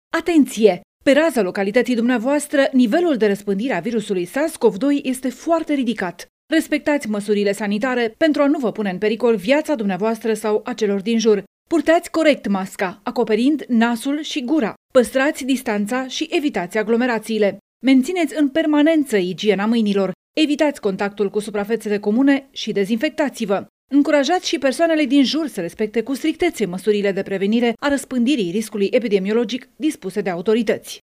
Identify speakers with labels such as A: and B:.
A: Atenție! Pe raza localității dumneavoastră, nivelul de răspândire a virusului SARS-CoV-2 este foarte ridicat. Respectați măsurile sanitare pentru a nu vă pune în pericol viața dumneavoastră sau a celor din jur. Purtați corect masca, acoperind nasul și gura. Păstrați distanța și evitați aglomerațiile. Mențineți în permanență igiena mâinilor. Evitați contactul cu suprafețele comune și dezinfectați-vă. Încurajați și persoanele din jur să respecte cu strictețe măsurile de prevenire a răspândirii riscului epidemiologic dispuse de autorități.